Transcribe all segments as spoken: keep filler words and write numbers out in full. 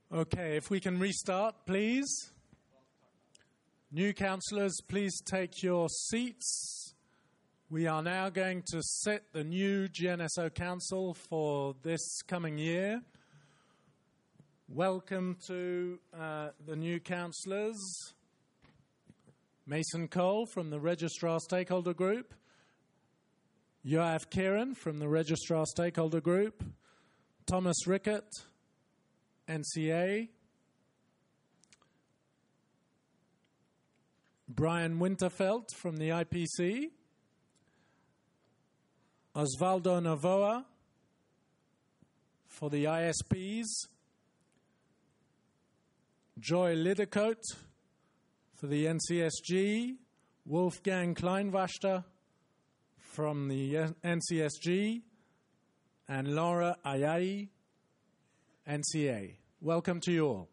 Okay, if we can restart, please. New councillors, please take your seats. We are now going to set the new G N S O Council for this coming year. Welcome to uh, the new councillors. Mason Cole from the Registrar Stakeholder Group. Yoav Kieran from the Registrar Stakeholder Group. Thomas Rickett, N C A. Brian Winterfeld from the I P C. Osvaldo Novoa for the I S Ps. Joy Lidecote for the N C S G. Wolfgang Kleinwachter from the N C S G. And Laura Ayayi, N C A. Welcome to you all.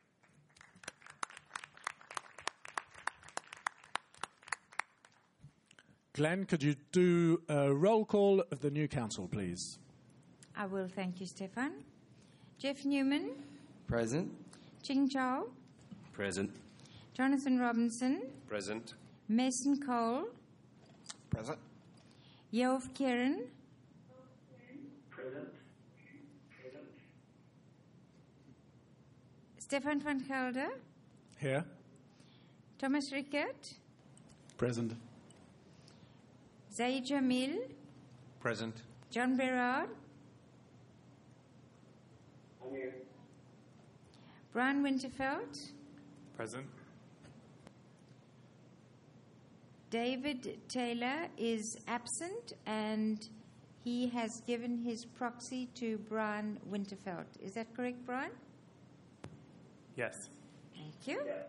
Glenn, could you do a roll call of the new council, please? I will, thank you, Stefan. Jeff Newman. Present. Ching Chow. Present. Jonathan Robinson. Present. Mason Cole. Present. Yoav Kieran. Present. Present. Stefan van Gelder. Here. Thomas Rickert. Present. Zaid Jamil. Present. John Berard. I'm here. Brian Winterfeld. Present. David Taylor is absent and he has given his proxy to Brian Winterfeld. Is that correct, Brian? Yes. Thank you. Yeah.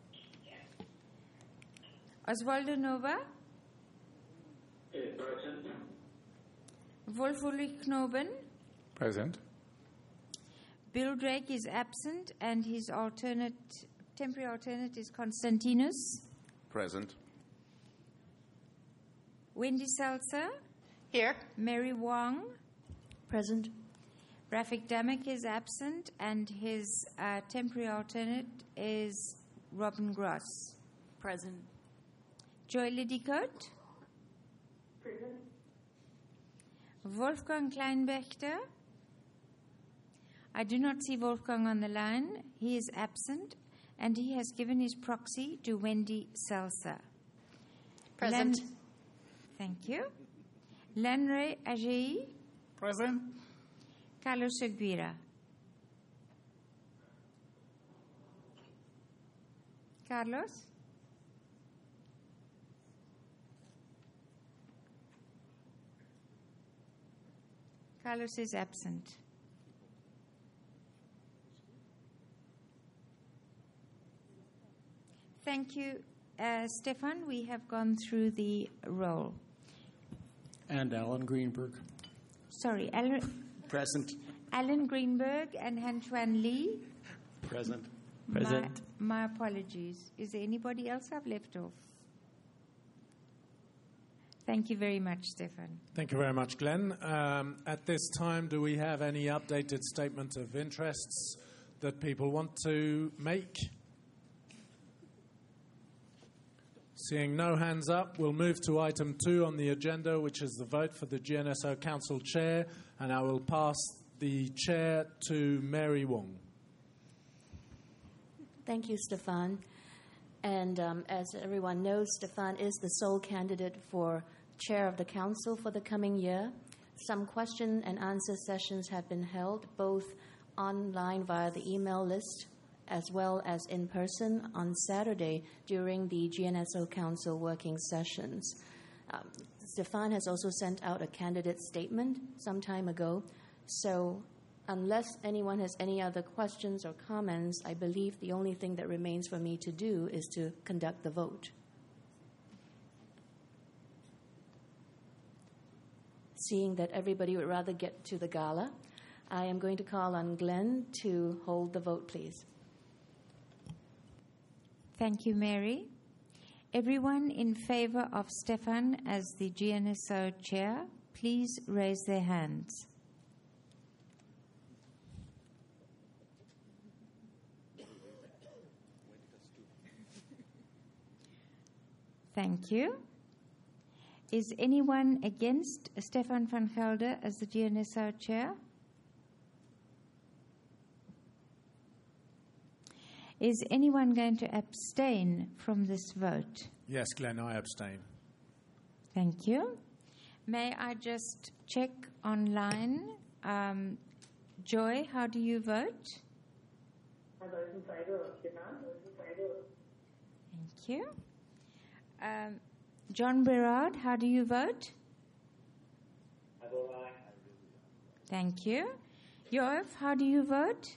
Osvaldo Nova. Uh, present. Wolf-Ulrich Knoben. Present. Bill Drake is absent and his alternate, temporary alternate is Konstantinos. Present. Wendy Seltzer. Here. Mary Wong. Present. Rafik Damek is absent and his uh, temporary alternate is Robin Gross. Present. Joy Lidecote. Present. Wolfgang Kleinwachter. I do not see Wolfgang on the line. He is absent and he has given his proxy to Wendy Seltzer. Present. Lan- Thank you. Lanre Ajayi. Present. Carlos Seguira. Carlos? Carlos is absent. Thank you, uh, Stefan. We have gone through the roll. And Alan Greenberg. Sorry, Alan, Present. Alan Greenberg and Han-Chuan Lee. Present. My, my apologies. Is there anybody else I've left off? Thank you very much, Stefan. Thank you very much, Glenn. Um, at this time, do we have any updated statement of interests that people want to make? Seeing no hands up, we'll move to item two on the agenda, which is the vote for the G N S O Council Chair, and I will pass the chair to Mary Wong. Thank you, Stefan. And um, as everyone knows, Stefan is the sole candidate for chair of the council for the coming year. Some question and answer sessions have been held, both online via the email list as well as in person on Saturday during the G N S O Council working sessions. Um, Stefan has also sent out a candidate statement some time ago. So unless anyone has any other questions or comments, I believe the only thing that remains for me to do is to conduct the vote. Seeing that everybody would rather get to the gala, I am going to call on Glenn to hold the vote, please. Thank you, Mary. Everyone in favor of Stefan as the G N S O chair, please raise their hands. Thank you. Is anyone against Stefan van Gelder as the G N S O chair? Is anyone going to abstain from this vote? Yes, Glenn, I abstain. Thank you. May I just check online? Um, Joy, how do you vote? I vote in favour of Stefan. Thank you. Um, John Berard, how do you vote? I vote aye. Thank you. Yoav, how do you vote?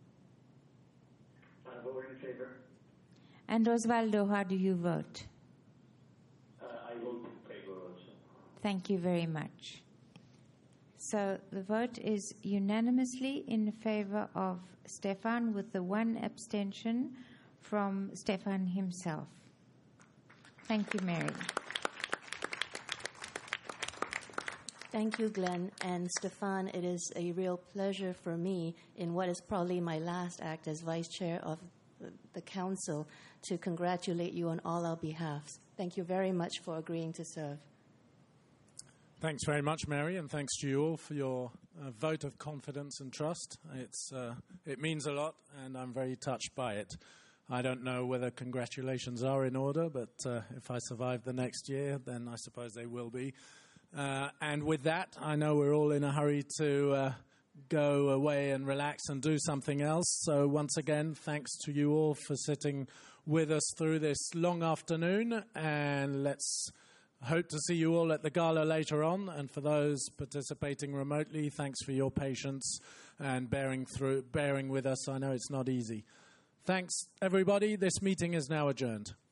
I vote in favour. And Osvaldo, how do you vote? Uh, I vote in favour also. Thank you very much. So the vote is unanimously in favor of Stefan, with the one abstention from Stefan himself. Thank you, Mary. Thank you, Glenn. And Stefan, it is a real pleasure for me, in what is probably my last act as vice chair of the council, to congratulate you on all our behalfs. Thank you very much for agreeing to serve. Thanks very much, Mary, and thanks to you all for your uh, vote of confidence and trust. It's uh, it means a lot, and I'm very touched by it. I don't know whether congratulations are in order, but uh, if I survive the next year, then I suppose they will be. Uh, and with that, I know we're all in a hurry to uh, go away and relax and do something else. So once again, thanks to you all for sitting with us through this long afternoon, and let's hope to see you all at the gala later on. And for those participating remotely, thanks for your patience and bearing through, bearing with us. I know it's not easy. Thanks, everybody. This meeting is now adjourned.